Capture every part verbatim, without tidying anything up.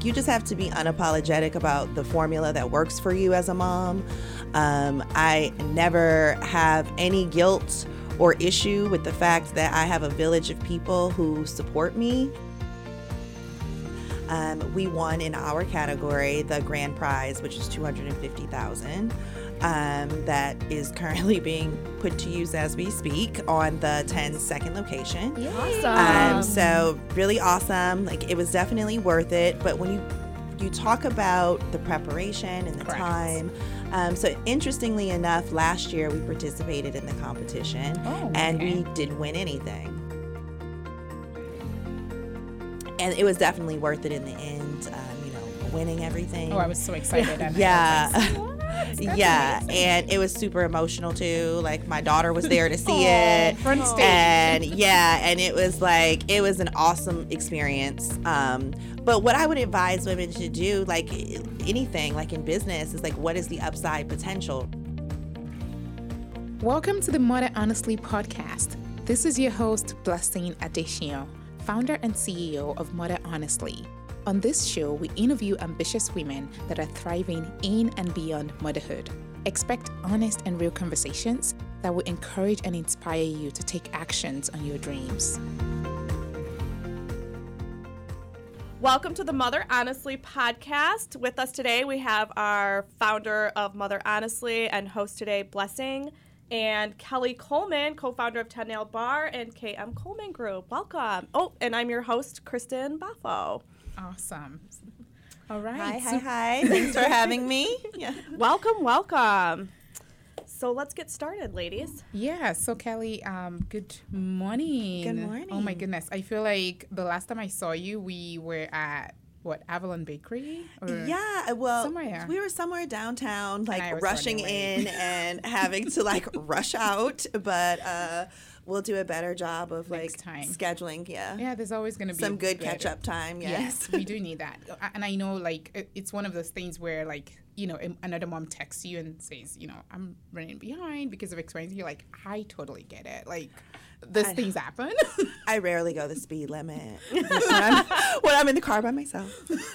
like, you just have to be unapologetic about the formula that works for you as a mom. Um, I never have any guilt or issue with the fact that I have a village of people who support me. Um, we won in our category the grand prize, which is two hundred fifty thousand dollars. Um, that is currently being put to use as we speak on the ten second location. Awesome. Um, so really awesome. Like, it was definitely worth it. But when you you talk about the preparation and the Correct. time, um, so interestingly enough, last year we participated in the competition Oh, and okay. we didn't win anything. And it was definitely worth it in the end. Um, you know, winning everything. Oh, I was so excited. And Yeah. I was like, what? That's Yeah, amazing. and it was super emotional too. Like, my daughter was there to see Aw, it, front stage. and yeah, and it was like it was an awesome experience. Um, but what I would advise women to do, like anything, like in business, is like, what is the upside potential? Welcome to the Mother Honestly podcast. This is your host, Blessing Adesina, founder and C E O of Mother Honestly. On this show, we interview ambitious women that are thriving in and beyond motherhood. Expect honest and real conversations that will encourage and inspire you to take actions on your dreams. Welcome to the Mother Honestly podcast. With us today, we have our founder of Mother Honestly and host today, Blessing, and Kelly Coleman, co-founder of Ten Nail Bar and K M Coleman Group. Welcome. Oh, and I'm your host, Kristen Baffo. Awesome. All right. Hi, hi, so- hi! Thanks for having me. Yeah. Welcome, welcome. So let's get started, ladies. Yeah, so Kelly, um, good morning. Good morning. Oh my goodness. I feel like the last time I saw you, we were at, what, Avalon Bakery? Or Yeah, well, somewhere. we were somewhere downtown, like I was rushing running late. in and having to like rush out, but uh, we'll do a better job of like Next time. scheduling. Yeah, Yeah, there's always going to be some good better. catch up time. Yes. Yes, we do need that. And I know, like, it- it's one of those things where, like, you know, im- another mom texts you and says, you know, I'm running behind because of experience. You're like, I totally get it. Like, these I- things happen. I rarely go the speed limit when I'm, when I'm in the car by myself.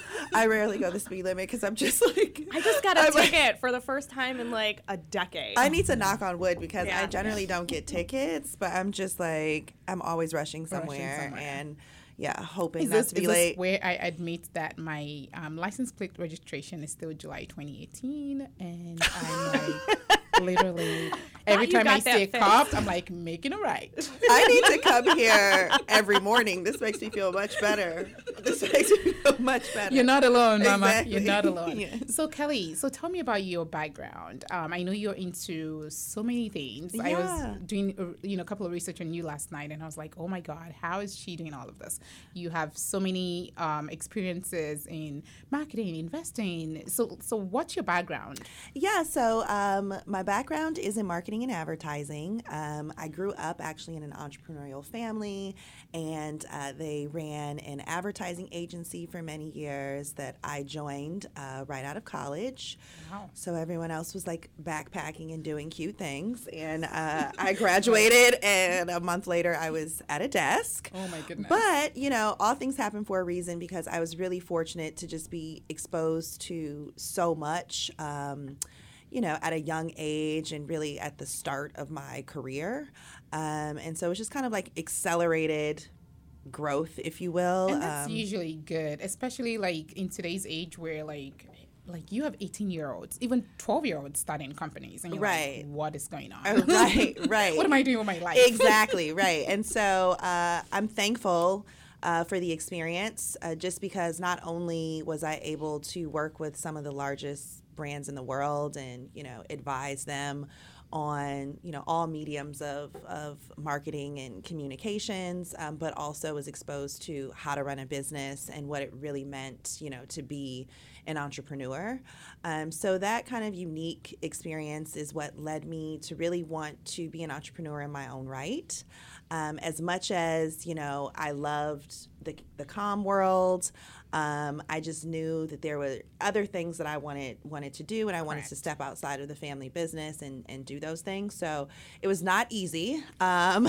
I rarely go the speed limit because I'm just like I just got a I'm like- ticket for the first time in like a decade. I need to knock on wood because Yeah. I generally don't get tickets, but I'm just like I'm always rushing somewhere, somewhere. and yeah, hoping Is not this, to be is late. this where I admit that my um, license plate registration is still July twenty eighteen, and I'm like, literally, every you time I got that see a fixed. cop, I'm like, making a right. I need to come here every morning. This makes me feel much better. This makes me feel much better. You're not alone, Mama. Exactly. You're not alone. Yes. So, Kelly, so tell me about your background. Um, I know you're into so many things. I Yeah. was doing, uh, you know, a couple of research on you last night, and I was like, oh my God, how is she doing all of this? You have so many um, experiences in marketing, investing. So, so what's your background? Yeah, so um, my background is in marketing and advertising. Um, I grew up actually in an entrepreneurial family, and uh, they ran an advertising agency for many years that I joined uh, right out of college. Wow. So everyone else was like backpacking and doing cute things, and uh, I graduated, and a month later I was at a desk. Oh my goodness. But, you know, all things happen for a reason because I was really fortunate to just be exposed to so much, um, you know, at a young age and really at the start of my career. Um, and so it was just kind of like accelerated growth, if you will. And that's Um, usually good, especially like in today's age where like like you have eighteen year olds, even twelve year olds starting companies, and you're Right. like, what is going on? Uh, right, right. What am I doing with my life? Exactly, right. And so uh, I'm thankful uh, for the experience uh, just because not only was I able to work with some of the largest brands in the world and, you know, advise them on, you know, all mediums of, of marketing and communications, um, but also was exposed to how to run a business and what it really meant, you know, to be an entrepreneur. Um, so that kind of unique experience is what led me to really want to be an entrepreneur in my own right. um, as much as, you know, I loved the, the comm world, um, I just knew that there were other things that I wanted wanted to do, and I wanted Correct. to step outside of the family business and, and do those things. So it was not easy um,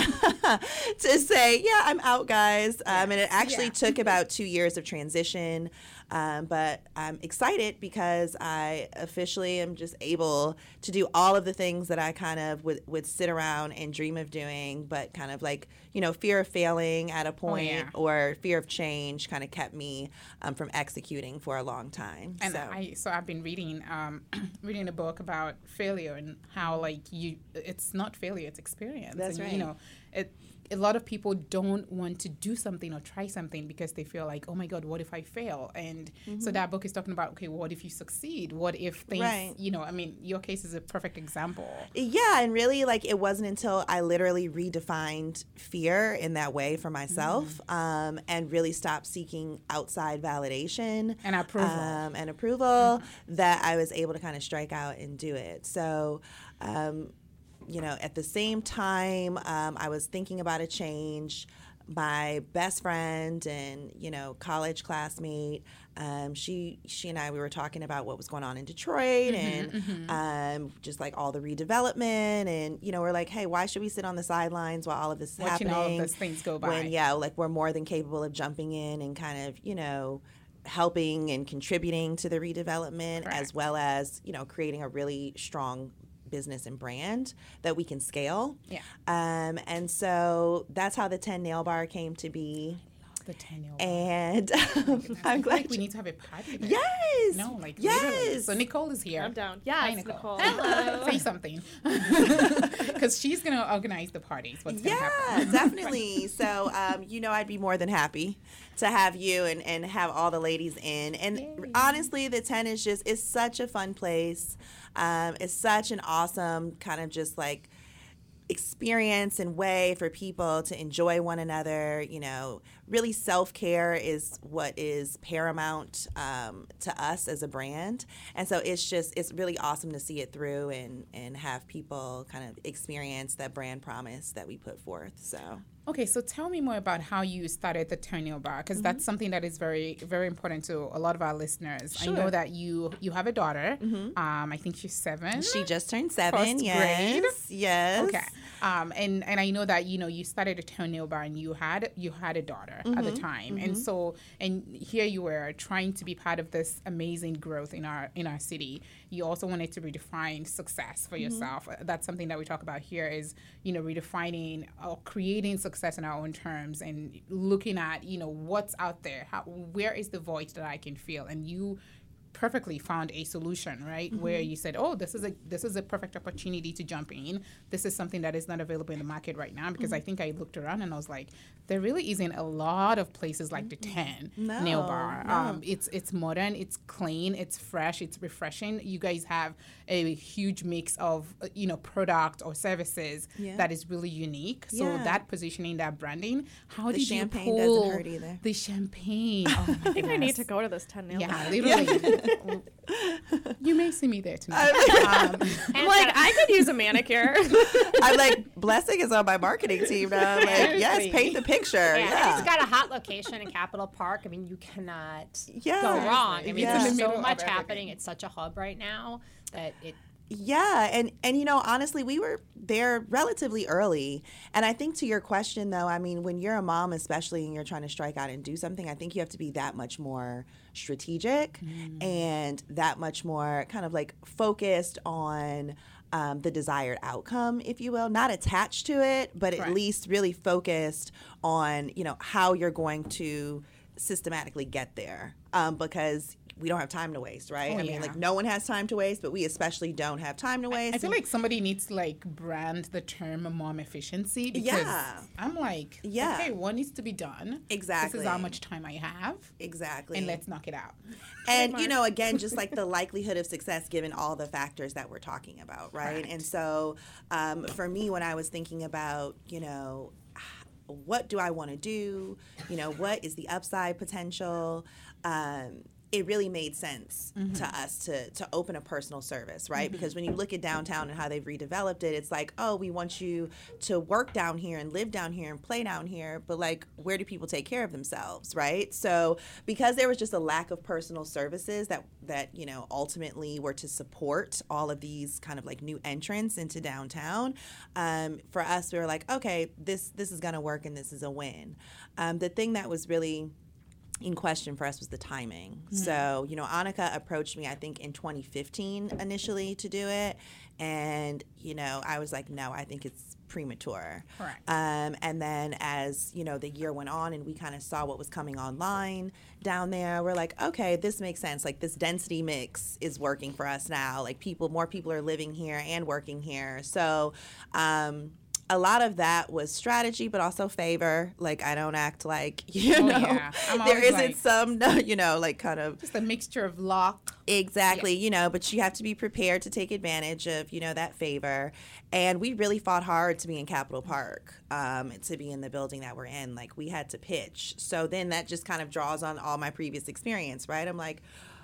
to say, yeah, I'm out, guys. Um, and it actually Yeah. took about two years of transition. Um, but I'm excited because I officially am just able to do all of the things that I kind of would, would sit around and dream of doing, but kind of like, you know, fear of failing at a point yeah. or fear of change kind of kept me um, from executing for a long time. And so. I so I've been reading um, reading a book about failure and how like you it's not failure, it's experience. That's and, right. You know, it a lot of people don't want to do something or try something because they feel like, oh my God, what if I fail? And mm-hmm. so that book is talking about, okay, what if you succeed? What if things, right. you know, I mean, your case is a perfect example. Yeah, and really, like, it wasn't until I literally redefined fear in that way for myself mm. um, and really stopped seeking outside validation and approval, um, and approval mm-hmm. that I was able to kind of strike out and do it. So, um, you know, at the same time, um, I was thinking about a change. My best friend and, you know, college classmate, um, she she and I, we were talking about what was going on in Detroit mm-hmm, and mm-hmm. Um, just like all the redevelopment. And, you know, we're like, hey, why should we sit on the sidelines while all of this is Watching happening? all of those things go by. When, yeah, like we're more than capable of jumping in and kind of, you know, helping and contributing to the redevelopment Correct. As well as, you know, creating a really strong business and brand that we can scale. Yeah. Um, and so that's how the ten Nail Bar came to be. The ten Nail Bar. And um, I'm I glad like we need to have a party there. Yes. No, like yes. literally. So Nicole is here. I'm down. Yeah, Hi, Nicole. Nicole. Hello. Say something. Because she's going to organize the parties. What's going to yeah, happen? definitely. So, um, you know, I'd be more than happy to have you and, and have all the ladies in. And Yay. Honestly, the ten is just, it's such a fun place. Um, it's such an awesome kind of just like experience and way for people to enjoy one another. You know, really self-care is what is paramount um, to us as a brand. And so it's just, it's really awesome to see it through and, and have people kind of experience that brand promise that we put forth. So. Okay, so tell me more about how you started the ten Nail Bar, because mm-hmm. that's something that is very, very important to a lot of our listeners. Sure. I know that you you have a daughter. Mm-hmm. Um, I think she's seven. She just turned seven. First yes. grade. Yes. Okay. Um, and and I know that you know you started a ten Nail Bar and you had you had a daughter mm-hmm. at the time, mm-hmm. and so and here you were trying to be part of this amazing growth in our in our city. You also wanted to redefine success for mm-hmm. yourself. That's something that we talk about here is you know redefining or creating success in our own terms and looking at you know what's out there. How where is the void that I can feel? And you perfectly found a solution, right? Mm-hmm. Where you said, oh, this is a this is a perfect opportunity to jump in. This is something that is not available in the market right now, because mm-hmm. I think I looked around and I was like, there really isn't a lot of places like the ten no, Nail Bar. No. Um, it's it's modern, it's clean, it's fresh, it's refreshing. You guys have a huge mix of uh, you know product or services yeah. that is really unique. So yeah. that positioning, that branding, how the did champagne you pull doesn't hurt either. The champagne? Oh my I think goodness. I need to go to this ten Nail Bar. Yeah, literally. You may see me there tonight. um, I'm like, I could use a manicure. I'm like, Blessing is on my marketing team now. I'm like, yes, paint the picture. Yeah, Yeah. it's got a hot location in Capitol Park. I mean, you cannot Yeah. go wrong. I mean, Yeah. there's In the so middle much of happening. It's such a hub right now that it. Yeah, and and you know, honestly, we were there relatively early. And I think to your question though, I mean, when you're a mom especially and you're trying to strike out and do something, I think you have to be that much more strategic mm. and that much more kind of like focused on um, the desired outcome, if you will, not attached to it, but at right. least really focused on, you know, how you're going to systematically get there. Um, because we don't have time to waste, right? Oh, I mean, yeah. like no one has time to waste, but we especially don't have time to waste. I feel like somebody needs to like brand the term mom efficiency, because Yeah. I'm like, Yeah. okay, what needs to be done? Exactly. This is how much time I have. Exactly. And let's knock it out. And, you know, again, just like the likelihood of success given all the factors that we're talking about, right? Correct. And so um, for me, when I was thinking about, you know, what do I want to do? You know, what is the upside potential? Um, it really made sense mm-hmm. to us to to open a personal service, right? Mm-hmm. Because when you look at downtown and how they've redeveloped it, it's like, oh, we want you to work down here and live down here and play down here, but like, where do people take care of themselves, right? So because there was just a lack of personal services that that you know ultimately were to support all of these kind of like new entrants into downtown, um, for us we were like, okay, this this is gonna work and this is a win. Um, the thing that was really in question for us was the timing. Mm-hmm. So, you know, Annika approached me, I think, in twenty fifteen initially to do it. And, you know, I was like, no, I think it's premature. Correct. Um, and then as, you know, the year went on and we kind of saw what was coming online down there, we're like, okay, this makes sense. Like, this density mix is working for us now. Like, people, more people are living here and working here. So, um, a lot of that was strategy, but also favor. Like, I don't act like, you oh, know, yeah. there isn't like, some, you know, like kind of. Just a mixture of luck. Exactly, yeah. you know, but you have to be prepared to take advantage of, you know, that favor. And we really fought hard to be in Capitol Park, um, to be in the building that we're in. Like, we had to pitch. So then that just kind of draws on all my previous experience, right? I'm like,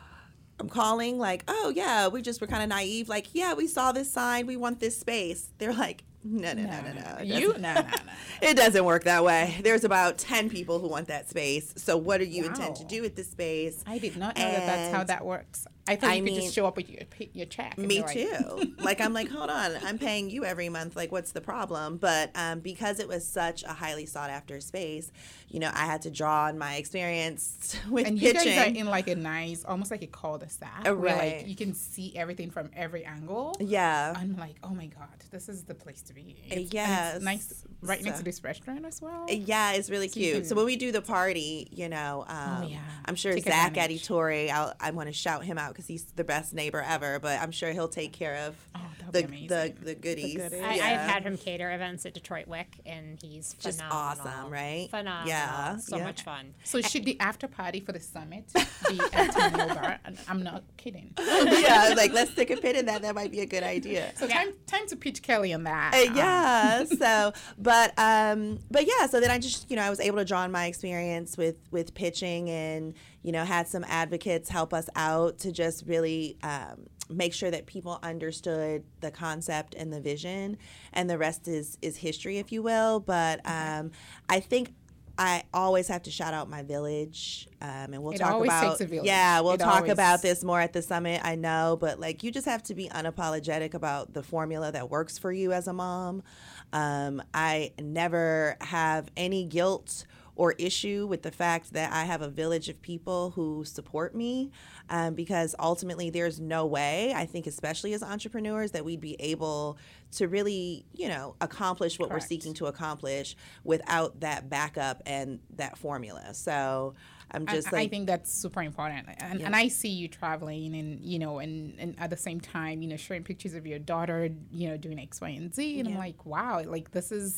I'm calling like, oh, yeah, we just were kind of naive. Like, yeah, we saw this sign. We want this space. They're like, no, no, no, no, no. It You? No, no, no. It doesn't work that way. There's about ten people who want that space. So what do you Wow. intend to do with this space? I did not know that that's how And that works. I thought I you could mean, just show up with your your check. and Me you're like- too. Like, I'm like, hold on, I'm paying you every month. Like, what's the problem? But um, because it was such a highly sought after space, you know, I had to draw on my experience with And you pitching. guys are in like a nice, almost like a cul-de-sac. Uh, where, right. like, you can see everything from every angle. yeah. I'm like, oh my God, this is the place to be. It's, and Yes. it's nice right next So- to this restaurant as well. Yeah, it's really So you cute. can- So when we do the party, you know, um, Oh, yeah. I'm sure Take Zach advantage. Aditore, I'll, I want to shout him out because he's the best neighbor ever, but I'm sure he'll take care of Oh, that would the, be the amazing. the goodies. goodies. I, Yeah. I've had him cater events at Detroit Wick, and he's Just phenomenal. awesome, right? Phenomenal. Yeah, So yeah. much fun. So should the after party for the summit be at Tenniel Bar? And I'm not kidding. Yeah, like, let's stick a pin in that. That might be a good idea. So time time to pitch Kelly on that. Uh, Um, yeah. So, but um, but yeah. So then I just, you know, I was able to draw on my experience with with pitching, and you know, had some advocates help us out to just really um, make sure that people understood the concept and the vision, and the rest is is history, if you will. But um, I think I always have to shout out my village, um, and we'll It talk always about takes a village. yeah, we'll It talk always- about this more at the summit. I know, but like, you just have to be unapologetic about the formula that works for you as a mom. Um, I never have any guilt or issue with the fact that I have a village of people who support me, um, because ultimately there's no way, I think, especially as entrepreneurs, that we'd be able to really, you know, accomplish what Correct. we're seeking to accomplish without that backup and that formula. So I'm just I, like, I think that's super important, and, Yeah. and I see you traveling, and you know, and, and at the same time, you know, showing pictures of your daughter, you know, doing X, Y, and Z, and I'm Yeah. like, wow, like this is.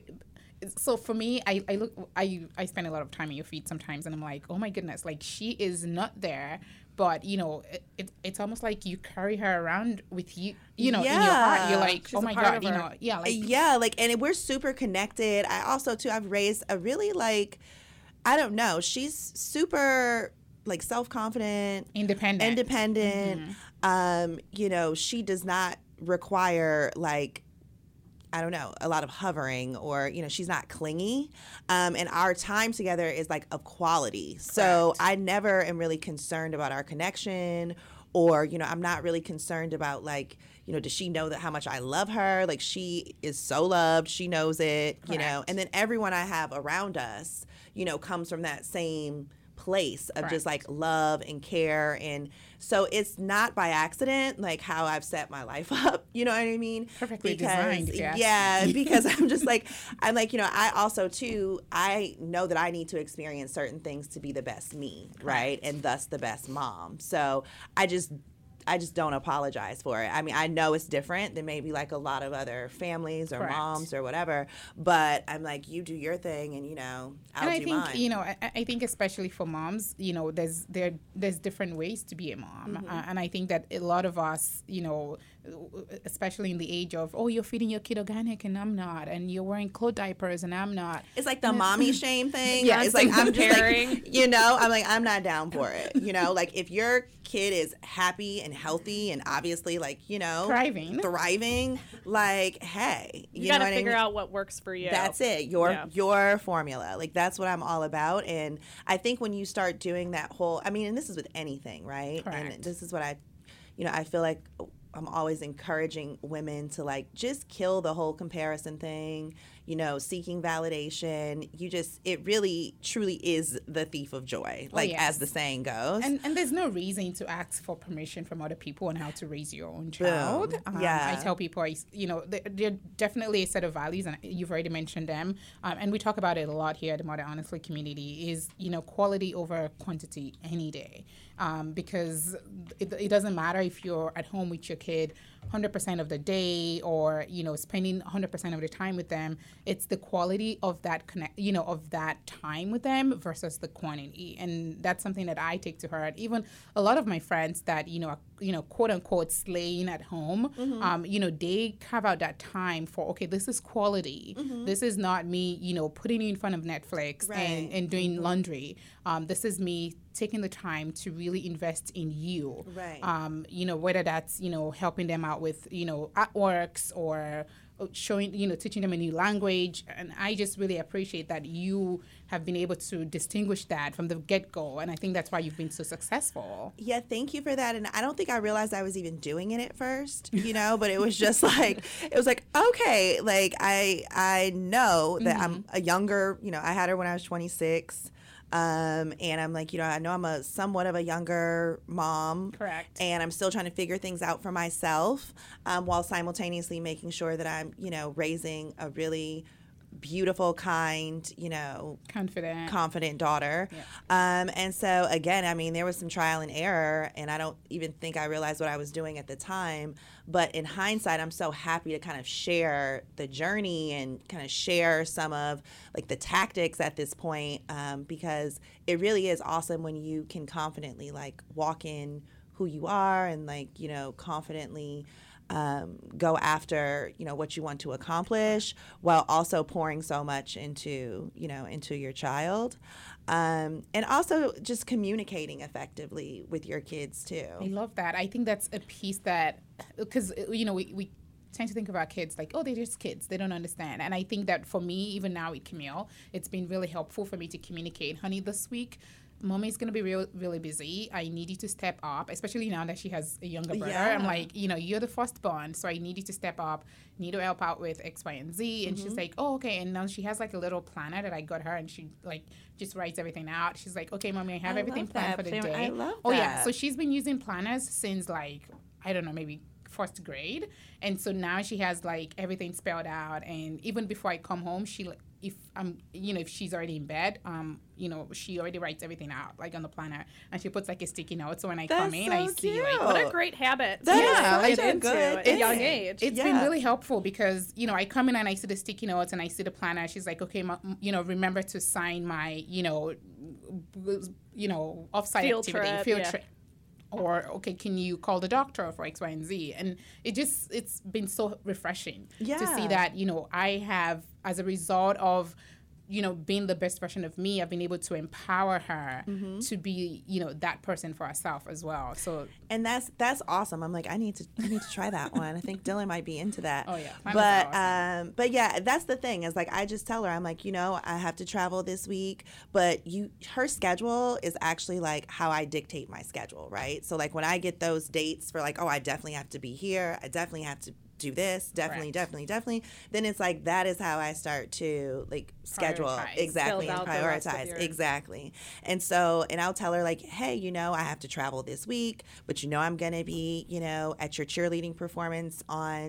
So for me, I, I look, I I spend a lot of time at your feet sometimes, and I'm like, oh my goodness, like she is not there, but you know, it, it it's almost like you carry her around with you, you know, in your heart. You're Yeah. like, She's oh a my part God, of you her. know, yeah, like yeah, like, and we're super connected. I also, too, I've raised a really, like, I don't know, she's super, like, self-confident, independent. independent. Um, you know, she does not require, like, I don't know, a lot of hovering, or, you know, she's not clingy. Um, and our time together is like of quality. So I never am really concerned about our connection, or, you know, I'm not really concerned about, like, you know, does she know that how much I love her? Like, she is so loved. She knows it, you know, Correct. and then everyone I have around us, you know, comes from that same place of just like love and care. And so it's not by accident, like, how I've set my life up, you know what I mean? Perfectly designed, if you ask yeah, me. because I'm just like, I'm like, you know, I also too, I know that I need to experience certain things to be the best me, right? And thus the best mom. So I just I just don't apologize for it. I mean, I know it's different than maybe like a lot of other families or Correct. moms or whatever, but I'm like, you do your thing, and, you know, I'll and I do think mine. you know, I, I think especially for moms, you know, there's there there's different ways to be a mom, Mm-hmm. uh, and I think that a lot of us, you know, especially in the age of, oh, you're feeding your kid organic and I'm not, and you're wearing clothes diapers and I'm not. It's like the mommy shame thing. Yeah, it's like I'm just comparing. like, you know, I'm like, I'm not down for it. You know, like if your kid is happy and healthy and obviously like, you know, Thriving. thriving, like, hey, You, you, got know to what figure I mean? out what works for you. That's it. Your Yeah. your formula. Like that's what I'm all about. And I think when you start doing that whole, I mean, and this is with anything, right? Correct. And this is what I, you know, I feel like I'm always encouraging women to like just kill the whole comparison thing, you know, seeking validation. You just, it really truly is the thief of joy, like yes. as the saying goes. And, and there's no reason to ask for permission from other people on how to raise your own child. Boom. Um, Yeah. I tell people, I, you know, there- they're definitely a set of values, and you've already mentioned them. Um, and we talk about it a lot here at the Mother Honestly community is, you know, quality over quantity any day. Um, because it, it doesn't matter if you're at home with your kid one hundred percent of the day or, you know, spending one hundred percent of the time with them. It's the quality of that connect, you know, of that time with them versus the quantity. And that's something that I take to heart. Even a lot of my friends that, you know, are, you know, quote unquote slaying at home, mm-hmm. um, you know, they carve out that time for, okay, this is quality. Mm-hmm. This is not me, you know, putting you in front of Netflix Right. and, and doing mm-hmm. laundry. Um, this is me taking the time to really invest in you. Right. Um, you know, whether that's, you know, helping them out with, you know, artworks or showing, you know, teaching them a new language. And I just really appreciate that you have been able to distinguish that from the get-go. And I think that's why you've been so successful. Yeah, thank you for that. And I don't think I realized I was even doing it at first, you know, but it was just like, it was like, okay, like I I know that mm-hmm. I'm a younger, you know, I had her when I was twenty-six. Um, and I'm like, you know, I know I'm a somewhat of a younger mom. Correct. And I'm still trying to figure things out for myself um, while simultaneously making sure that I'm, you know, raising a really beautiful, kind, you know, confident, confident daughter. Yeah. Um, and so again, I mean, there was some trial and error, and I don't even think I realized what I was doing at the time. But in hindsight, I'm so happy to kind of share the journey and kind of share some of like the tactics at this point, um, because it really is awesome when you can confidently like walk in who you are and like, you know, confidently Um, go after, you know, what you want to accomplish while also pouring so much into, you know, into your child. Um, and also just communicating effectively with your kids too. I love that. I think that's a piece that, because, you know, we, we tend to think about kids like, oh, they're just kids. They don't understand. And I think that for me, even now with Camille, it's been really helpful for me to communicate. Honey, this week, Mommy's going to be real, really busy. I need you to step up, especially now that she has a younger brother. Yeah. I'm like, you know, you're the firstborn, so I need you to step up, need to help out with X, Y, and Z. And mm-hmm. she's like, oh, okay. And now she has like a little planner that I got her, and she like just writes everything out. She's like, okay, Mommy, I have I everything love planned that. for the day. I love oh, that. yeah. So she's been using planners since like, I don't know, maybe first grade. And so now she has like everything spelled out. And even before I come home, she like, if I'm, you know, if she's already in bed, um, you know, she already writes everything out, like on the planner, and she puts like a sticky note. So when I That's come in, so I see cute. like, What a great habit. That yeah, is like such a into good at a thing. young age. It's Yeah. been really helpful because, you know, I come in and I see the sticky notes and I see the planner. She's like, okay, ma- you know, remember to sign my, you know, you know, offsite Field activity, trip, field yeah. trip. Or, okay, can you call the doctor for X, Y, and Z? And it just, it's been so refreshing Yeah. to see that, you know, I have, as a result of, you know, being the best version of me, I've been able to empower her mm-hmm. to be, you know, that person for herself as well. So, and that's that's awesome. I'm like, I need to I need to try that one. I think Dylan might be into that. Oh, yeah. Mine But was awesome. um, but yeah, that's the thing is like I just tell her, I'm like, you know, I have to travel this week, but you her schedule is actually like how I dictate my schedule, right? So like when I get those dates for like, oh, I definitely have to be here. I definitely have to do this, definitely, Correct. definitely, definitely. Then it's like that is how I start to like schedule Prioritize. exactly Build and out the rest of prioritize your- exactly. And so, and I'll tell her like, hey, you know, I have to travel this week, but you know, I'm gonna be, you know, at your cheerleading performance on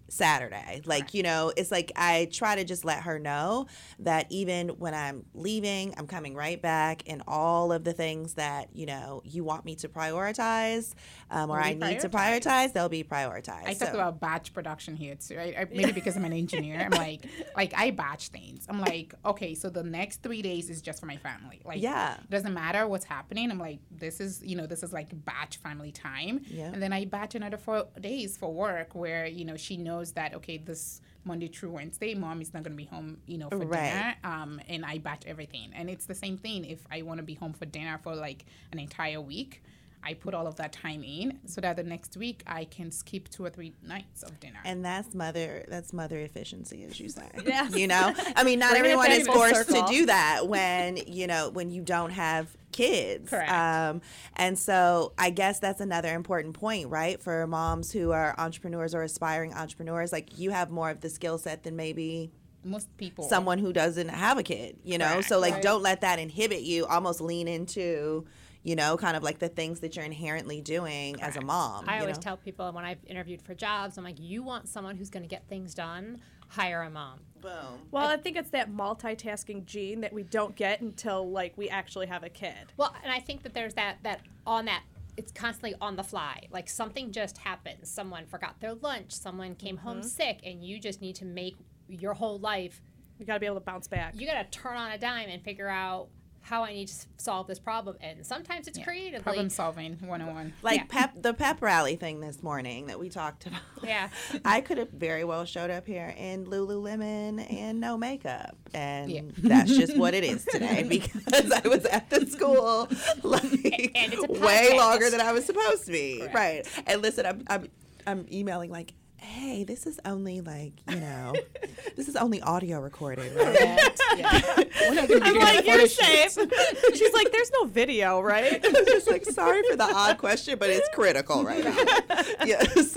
Saturday. Like, Right. you know, it's like I try to just let her know that even when I'm leaving, I'm coming right back, and all of the things that, you know, you want me to prioritize um, or Will I be need to prioritized. prioritize, they'll be prioritized. I talk So- about batch production here too. I, I, maybe because I'm an engineer, I'm like, like I batch things. I'm like, okay, so the next three days is just for my family. Like, Yeah. it doesn't matter what's happening. I'm like, this is, you know, this is like batch family time. Yeah. And then I batch another four days for work where, you know, she knows that, okay, this Monday through Wednesday, mom is not going to be home, you know, for Right. dinner. Um, and I batch everything. And it's the same thing if I want to be home for dinner for like an entire week. I put all of that time in so that the next week I can skip two or three nights of dinner. And that's mother that's mother efficiency, as you say. Yes. You know? I mean, not Bringing it everyone back is full forced circle. to do that when, you know, when you don't have kids. Correct. Um, and so I guess that's another important point, right? For moms who are entrepreneurs or aspiring entrepreneurs, like you have more of the skill set than maybe Most people. someone who doesn't have a kid, you know? Correct. So like Right. don't let that inhibit you. Almost lean into, you know, kind of like the things that you're inherently doing as a Correct. mom. I you always know? tell people when I've interviewed for jobs, I'm like, you want someone who's going to get things done, hire a mom. Boom. Well, I think it's that multitasking gene that we don't get until like we actually have a kid. Well, and I think that there's that that on that it's constantly on the fly. Like something just happens. Someone forgot their lunch. Someone came home sick, and you just need to make your whole life. We got to be able to bounce back. You got to turn on a dime and figure out how I need to s- solve this problem. And sometimes it's Yeah. creatively. Problem solving one oh one. Like Yeah. pep the pep rally thing this morning that we talked about. Yeah. I could have very well showed up here in Lululemon and no makeup, and Yeah. that's just what it is today because I was at the school like And it's a way podcast. longer than I was supposed to be. Correct. Right. And listen, I'm I'm I'm emailing like, hey, this is only like, you know, this is only audio recorded, right? Yeah. We're not gonna be I'm doing like, a you're photo shoot. safe. She's like, there's no video, right? I was just like, sorry for the odd question, but it's critical right now. Yes.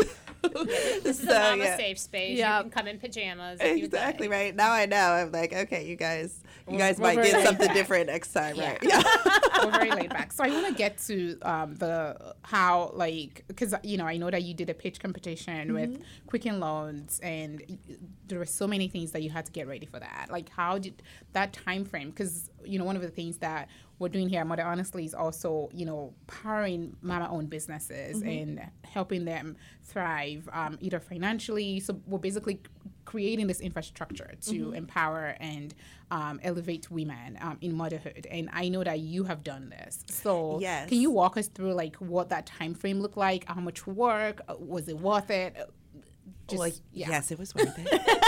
This is So, a mama yeah. safe space. Yeah. You can come in pajamas. if you'd Exactly like. right. Now I know. I'm like, okay, you guys, you We're- guys we're might very get laid something back. different next time, Yeah. right? Yeah. We're very laid back. So I want to get to um, the how like because you know I know that you did a pitch competition with Quicken Loans, and y- there were so many things that you had to get ready for that. Like how did that time frame? Because you know one of the things that we're doing here at Mother Honestly is also you know powering mama-owned businesses and helping them thrive um, either financially. So we're basically creating this infrastructure to empower and um, elevate women um, in motherhood. And I know that you have done this. So Yes. can you walk us through like what that time frame looked like? How much work? Uh, Was it worth it? Uh, Just, Like, yeah. yes, it was worth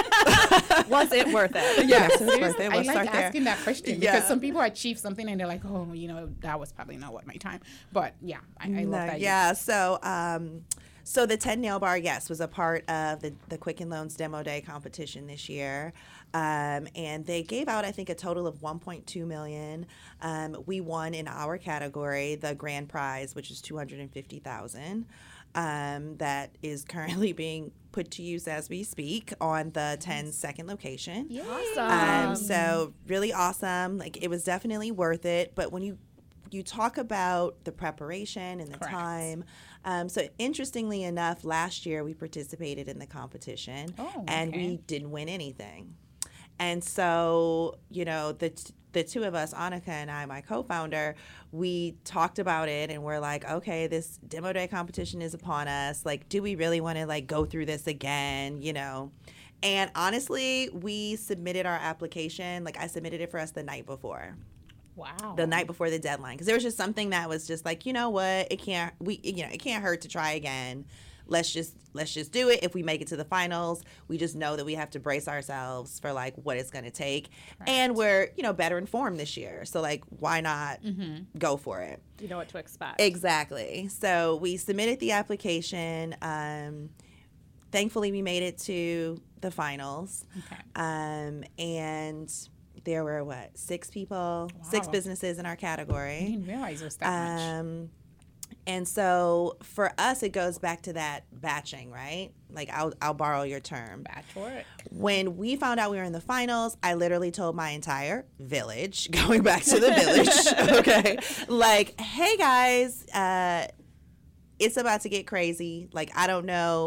it. Was it worth it? Yes, it was worth it. I We'll like start there. asking that question Yeah. because some people achieve something and they're like, oh, you know, that was probably not worth my time. But yeah, I, I love No, that. you- yeah. So, um, so the ten Nail Bar, yes, was a part of the the Quicken Loans Demo Day competition this year, um, and they gave out, I think, a total of one point two million. Um, we won in our category the grand prize, which is two hundred and fifty thousand. Um, that is currently being put to use as we speak on the ten second location. Awesome. Um, so really awesome. Like it was definitely worth it. But when you you talk about the preparation and the Correct. time, um, so interestingly enough, last year we participated in the competition Oh, and okay. we didn't win anything. And so you know the. T- the two of us, Annika and I, my co-founder, we talked about it and we're like, okay, this demo day competition is upon us. Like, do we really want to like go through this again? You know? And honestly, we submitted our application. Like I submitted it for us the night before. Wow. The night before the deadline. Because there was just something that was just like, you know what? It can't we you know, it can't hurt to try again. Let's just let's just do it. If we make it to the finals, we just know that we have to brace ourselves for like what it's going to take. And we're, you know, better informed this year. So like why not go for it? You know what to expect. Exactly. So we submitted the application. Um, thankfully, we made it to the finals. Okay. Um, and there were what six people, six Wow. businesses in our I category. didn't realize it was that much. Um, and so for us, it goes back to that batching, right? Like I'll I'll borrow your term. Batch work. When we found out we were in the finals, I literally told my entire village, going back to the village, okay, like, hey guys, uh, it's about to get crazy. Like, I don't know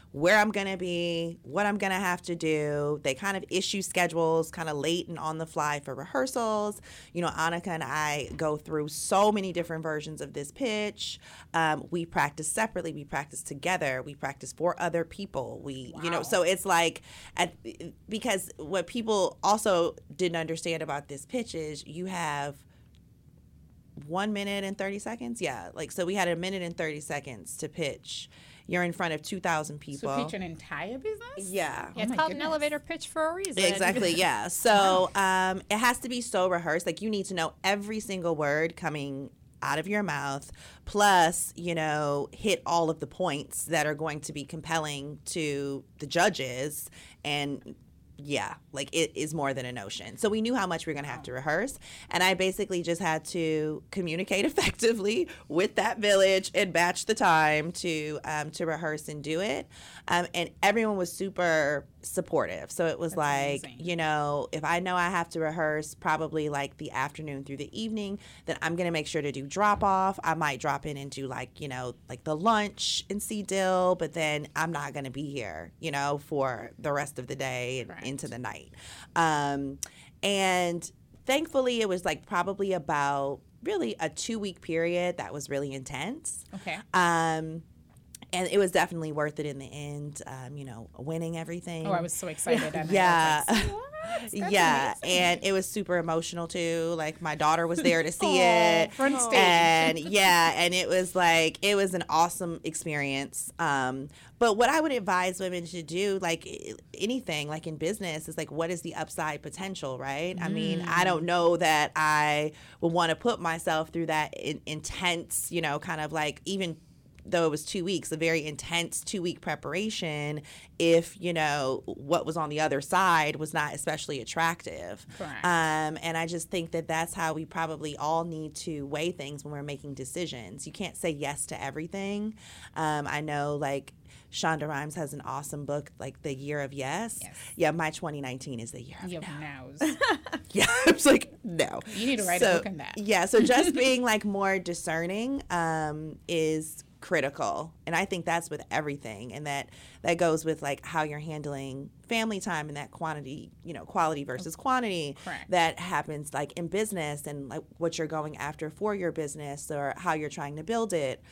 where I'm going to be, what I'm going to have to do. They kind of issue schedules kind of late and on the fly for rehearsals. You know, Annika and I go through so many different versions of this pitch. Um, we practice separately. We practice together. We practice for other people. We, wow. you know, so it's like, at, because what people also didn't understand about this pitch is you have one minute and thirty seconds. Yeah. Like, so we had a minute and thirty seconds to pitch. You're in front of two thousand people. So pitch an entire business? Yeah. yeah it's oh called goodness. an elevator pitch for a reason. Exactly, yeah. So um, it has to be so rehearsed. Like, you need to know every single word coming out of your mouth, plus, you know, hit all of the points that are going to be compelling to the judges. And yeah, like it is more than a notion. So we knew how much we were going to have to rehearse. And I basically just had to communicate effectively with that village and batch the time to um, to rehearse and do it. Um, and everyone was super supportive. So it was That's like, amazing. you know, if I know I have to rehearse probably like the afternoon through the evening, then I'm going to make sure to do drop off. I might drop in and do like, you know, like the lunch and see Dill, but then I'm not going to be here, you know, for the rest of the day and Right. into the night. Um, and thankfully it was like probably about really a two week period that was really intense. Okay. Um, and it was definitely worth it in the end, um, you know, winning everything. Oh, I was so excited. And Yeah. I was like, what? That's yeah, amazing. and it was super emotional too. Like, my daughter was there to see Aw, it, front stage. and yeah, and it was like it was an awesome experience. Um, but what I would advise women to do, like i- anything, like in business, is like, what is the upside potential, right? I mean, I don't know that I would want to put myself through that in- intense, you know, kind of like even. Though it was two weeks, a very intense two-week preparation, if, you know, what was on the other side was not especially attractive. Correct. Um, and I just think that that's how we probably all need to weigh things when we're making decisions. You can't say yes to everything. Um, I know, like, Shonda Rhimes has an awesome book, like The Year of Yes. Yes. Yeah, my twenty nineteen is the year of You no. have nows. Yeah, I was like, no. You need to write So, a book on that. Yeah, so just being like more discerning um, is critical, and I think that's with everything, and that that goes with like how you're handling family time and that quantity, you know, quality versus quantity. Correct. That happens like in business, and like what you're going after for your business or how you're trying to build it.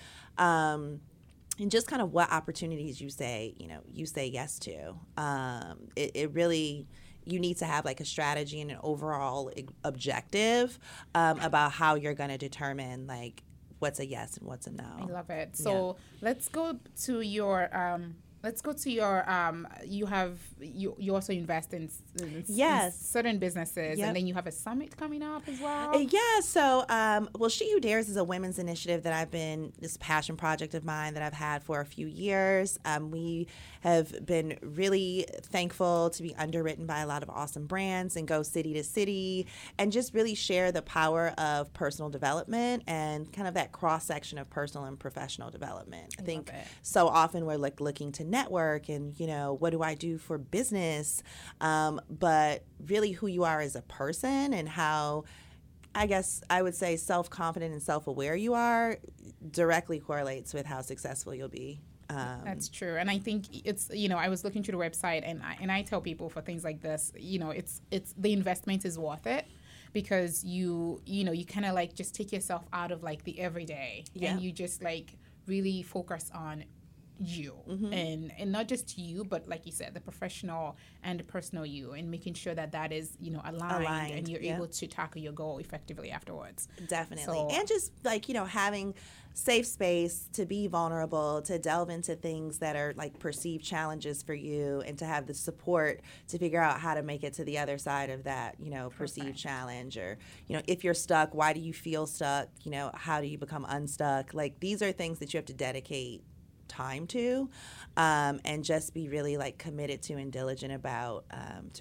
Um, and just kind of what opportunities you say, you know, you say yes to. Um, it, it really, you need to have like a strategy and an overall e- objective um, about how you're going to determine like what's a yes and what's a no. I love it. So let's go to your um let's go to your um you have you you also invest in, in, Yes. in certain businesses, Yep. and then you have a summit coming up as well. Uh, Yeah, so, um, well, She Who Dares is a women's initiative that I've been, this passion project of mine that I've had for a few years. Um, we have been really thankful to be underwritten by a lot of awesome brands and go city to city and just really share the power of personal development and kind of that cross section of personal and professional development. I, I think love it. so often we're like looking to network and, you know, what do I do for business? Um, but really who you are as a person and how, I guess I would say, self-confident and self-aware you are directly correlates with how successful you'll be. Um, That's true, and I think it's, you know, I was looking through the website, and I, and I tell people for things like this, you know, it's it's the investment is worth it, because you you know you kind of like just take yourself out of like the everyday, Yeah. and you just like really focus on you, Mm-hmm. and and not just you, but like you said, the professional and the personal you, and making sure that that is, you know, aligned, Aligned, and you're yeah. able to tackle your goal effectively afterwards. Definitely. So- and just like, you know, having safe space to be vulnerable, to delve into things that are like perceived challenges for you, and to have the support to figure out how to make it to the other side of that, you know, perceived Perfect. challenge. Or, you know, if you're stuck, why do you feel stuck? You know, how do you become unstuck? Like, these are things that you have to dedicate time to, um, and just be really like committed to and diligent about, um, to really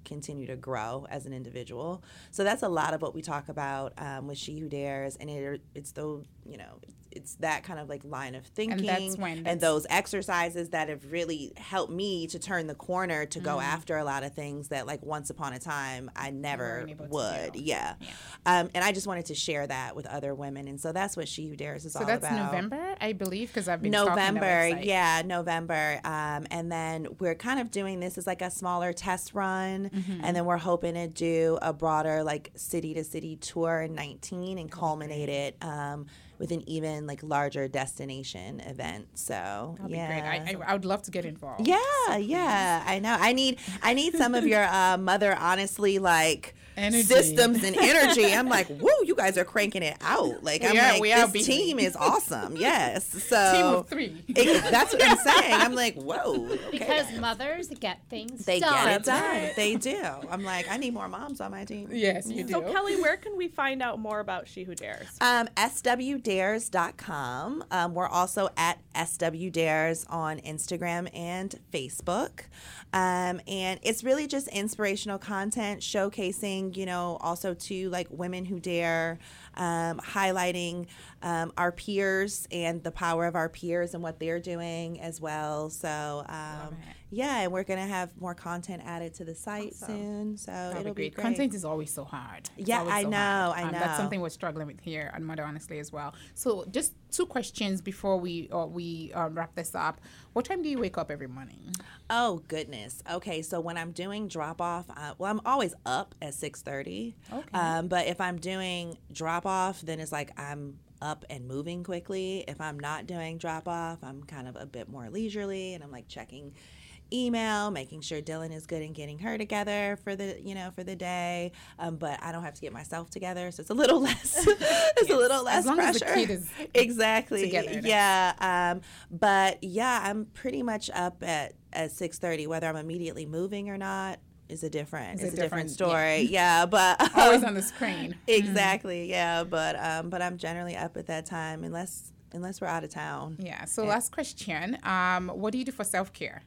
continue to grow as an individual. So that's a lot of what we talk about um, with She Who Dares, and it, it's those, you know, it's that kind of like line of thinking And that's when and that's- those exercises that have really helped me to turn the corner to go Mm. after a lot of things that like once upon a time I never weren't able to would. do. Yeah. Yeah. Um, and I just wanted to share that with other women. And so that's what She Who Dares is So all that's about. November, I believe, because I've been stalking the November, website. yeah, November. Um, and then we're kind of doing this as like a smaller test run. Mm-hmm. And then we're hoping to do a broader like city to city tour in nineteen and culminate it um, with an even like larger destination event. So That'd yeah. be great. I, I, I would love to get involved. yeah, yeah, I know. I need I need some of your uh, Mother Honestly like Energy. systems and energy. I'm like, woo, you guys are cranking it out. Like We I'm are- like, we are this busy. team is awesome. Yes. So Team of three. it- that's what I'm saying. I'm like, whoa. okay. Because mothers get things they done. get it done. right. They do. I'm like, I need more moms on my team. Yes, you do. So Kelly, where can we find out more about She Who Dares? Um, S W dares dot com. Um, we're also at S W Dares on Instagram and Facebook. Um, and it's really just inspirational content showcasing, you know, also to like women who dare, um, highlighting um, our peers and the power of our peers and what they're doing as well. So, um, it. yeah, and we're going to have more content added to the site soon. So That'll it'll be be great. great. Content is always so hard. It's Yeah, always I so know, hard. I Um, That's know. something we're struggling with here at Mother Honestly as well. So just two questions before we uh, we um, wrap this up. What time do you wake up every morning? Oh goodness. Okay, so when I'm doing drop off, uh, well, I'm always up at six thirty. Okay. Um, but if I'm doing drop off, then it's like I'm up and moving quickly. If I'm not doing drop off, I'm kind of a bit more leisurely, and I'm like checking email, making sure Dylan is good and getting her together for the you know for the day. Um, but I don't have to get myself together, so it's a little less. it's a little less As long as pressure. the kid is exactly. together, that's- Yeah. Um, but yeah, I'm pretty much up at at six thirty, whether I'm immediately moving or not. Is a different, It's it's a a different, different- story. Yeah, but always um, on the screen. exactly. Yeah, but um, but I'm generally up at that time unless unless we're out of town. Yeah. So last question. Um, what do you do for self care?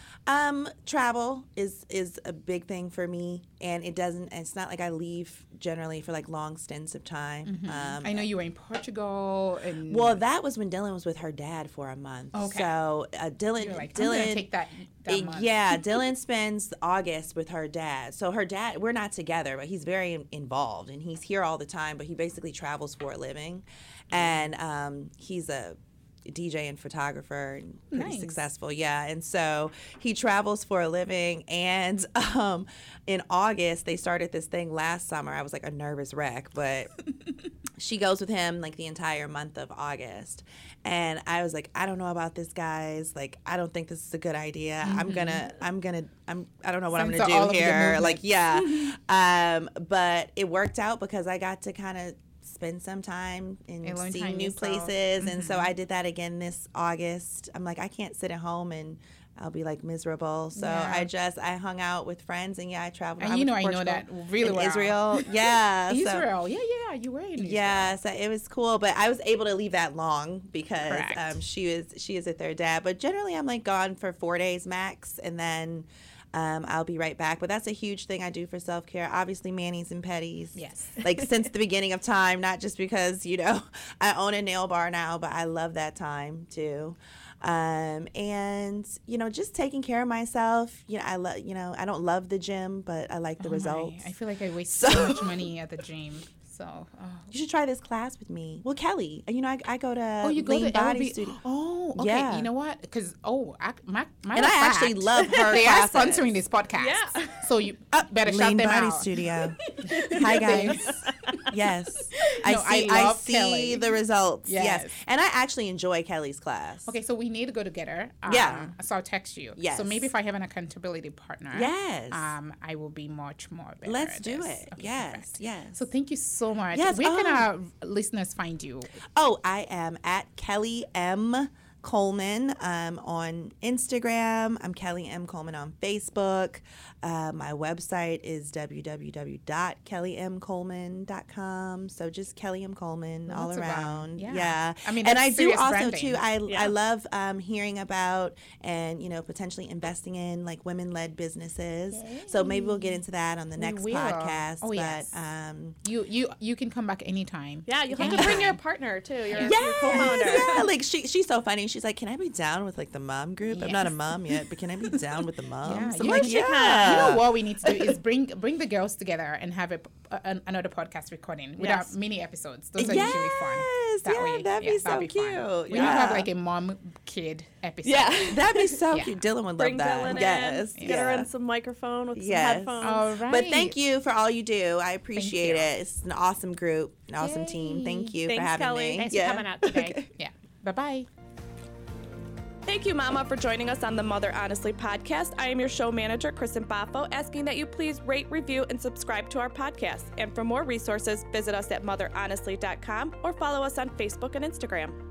Um, travel is is a big thing for me, and it doesn't. It's not like I leave generally for like long stints of time. Um, I know you were in Portugal and well, that was when Dylan was with her dad for a month. Okay. So uh, Dylan, you're like, I'm Dylan, gonna take that that Uh, month. yeah, Dylan spends August with her dad. So her dad, we're not together, but he's very in- involved, and he's here all the time. But he basically travels for a living, and um, he's a D J and photographer and pretty Nice. successful. Yeah, and so he travels for a living. And um, in August, they started this thing last summer. I was like a nervous wreck, but she goes with him like the entire month of August. And I was like, I don't know about this, guys. Like, I don't think this is a good idea. I'm gonna, I'm gonna, I'm, I don't know what Censor I'm all gonna of do the here. movement. Like, yeah. um, but it worked out because I got to kind of spend some time and Alone see time new yourself. places. And so I did that again this August. I'm like, I can't sit at home and I'll be like miserable. So Yeah. I just, I hung out with friends, and yeah, I traveled. And I you went know to I know Portugal that really and well. Israel. Yeah. so- Israel. Yeah, yeah, you were in Israel. yeah, so it was cool, but I was able to leave that long because Correct. um, she was she is with their dad. But generally, I'm like gone for four days max, and then um, I'll be right back. But that's a huge thing I do for self care. Obviously, manis and petties. Yes. like since the beginning of time, not just because you know I own a nail bar now, but I love that time too. Um, and you know, just taking care of myself. You know, I love. You know, I don't love the gym, but I like the Oh my, results. I feel like I waste So- so much money at the gym. So, oh. You should try this class with me. Well, Kelly, you know, I, I go to Oh, you go Lean to Body L B? Studio. Oh, okay. Yeah. You know what? Because oh, I, my my And I fact, actually love her They are classes. sponsoring this podcast. Yeah. So you better shout Lean them Body out. Studio. Hi guys. Yes, I No, I see. I, love see Kelly. the results. Yes. Yes. and I actually enjoy Kelly's class. Okay, so we need to go together. Um, Yeah. So I'll text you. Yes. So maybe if I have an accountability partner. Yes. Um, I will be much more better. Let's at do this. it. Okay, Yes, perfect. yes. So thank you so much. Yes, Where can oh. our listeners find you? Oh, I am at Kelly M. Coleman um, on Instagram. I'm Kelly M. Coleman on Facebook. Uh, my website is w w w dot kelly m coleman dot com. So just Kelly M. Coleman all Lots around. around. Yeah. Yeah. I mean, and that's I do serious also branding. too. I Yeah. I love um, hearing about and you know potentially investing in like women-led businesses. So maybe we'll get into that on the next will. podcast. Oh, but yes. um, You you you can come back anytime. Yeah, you'll have to Anytime. bring your partner too. Your, your Yes, co-founder. yeah, like she she's so funny. She's like, "Can I be down with like the mom group? I'm not a Yes. mom yet, but can I be down with the moms?" Yeah, I'm you like, know, "Yeah." You know what we need to do is bring bring the girls together and have a, an, another podcast recording with Yes. our mini episodes. Those are usually fun. Yes, yeah, that'd be so that'd cute. fun. We need to Yeah. have like a mom kid episode. Yeah. That'd be so Yeah. cute. Dylan would Bring love that. Dylan yes, in. Get her yeah. in some microphone with Yes. some headphones. All right. But thank you for all you do. I appreciate you. it. It's an awesome group, an awesome team. Yay. Thank you Thanks, for having Kelly. me. Thanks Yeah. for coming out today. Yeah. Bye bye. Thank you, Mama, for joining us on the Mother Honestly podcast. I am your show manager, Kristen Baffo, asking that you please rate, review, and subscribe to our podcast. And for more resources, visit us at mother honestly dot com or follow us on Facebook and Instagram.